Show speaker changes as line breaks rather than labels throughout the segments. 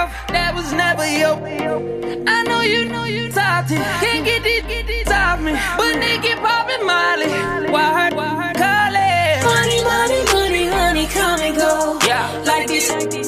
off, that was never your. I know you salty, can't get this off me. But nigga poppin' Molly, why her call it?
Money, money, money, money, come and go.
Yeah,
Like this.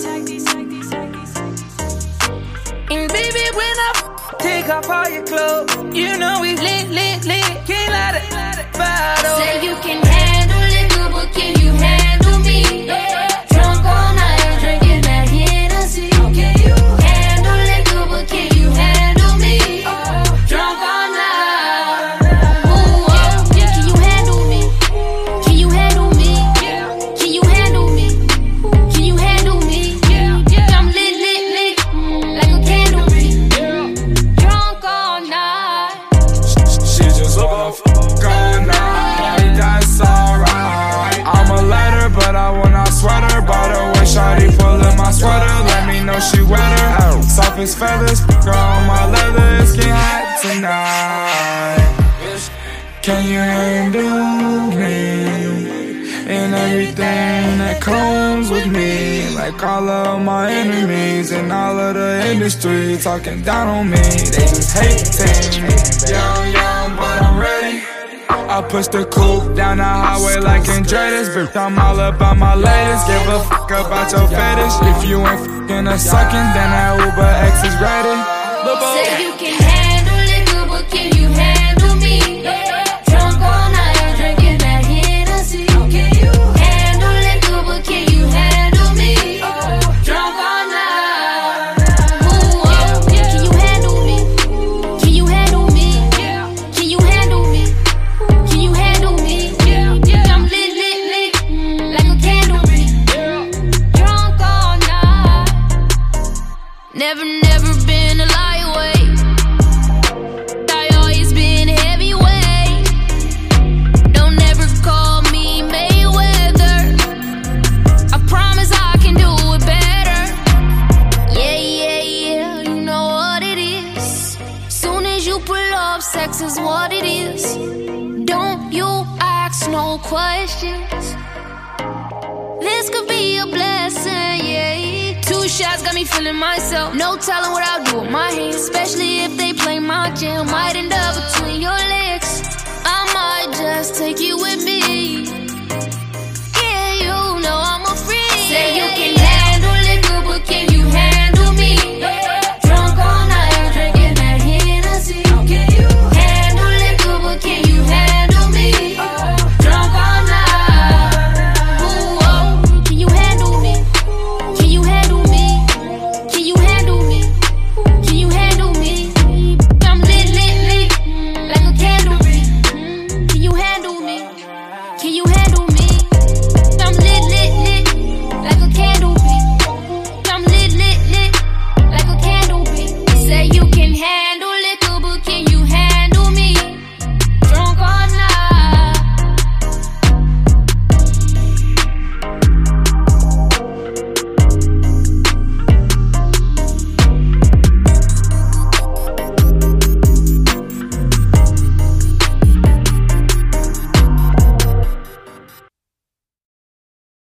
And baby, when I take off all your clothes, you know we lit, can't let it bottle.
Say you can handle it good, but can you handle me? Drunk all night, drinking that Hennessy. Can you handle it good, but can you handle me? Drunk all night. Ooh, can you handle me? Can you handle me? Can you handle me? Can you handle me? I'm lit, like a candle. Drunk all night.
She just wanna fuck all night, that's alright. I'm a letter, but I will not sweat her. By the way, shawty pullin' my sweater, let me know she wetter. Soft as feathers, girl on my leather, it's getting hot tonight. Can you handle me? And everything that comes with me, like all of my enemies and all of the industry talking down on me. They just hating me. Young, but I'm ready. I push the coupe down the highway like Andretti's. Bitch, I'm all about my latest. Give a fuck about your fetish. If you ain't fucking or sucking, then that Uber X is ready.
Say you can handle it good, but can you handle me? Drunk all night, drinking that Hennessy. Can you handle it good, but can you handle me? Drunk all night. Ooh, can you handle me? Can you handle me? Can you handle me? Can you handle me? I'm lit, like a candle. Drunk all night. Never been a lightweight. I always been heavyweight. Don't ever call me Mayweather. I promise I can do it better. Yeah, you know what it is. Soon as you pull up, sex is what it is. Don't you ask no questions. This could be a blessing, yeah. 2 shots got me feeling myself. No telling what I'll do with my hands, especially if they play my jam. Might end up between your legs. I might just take you with me.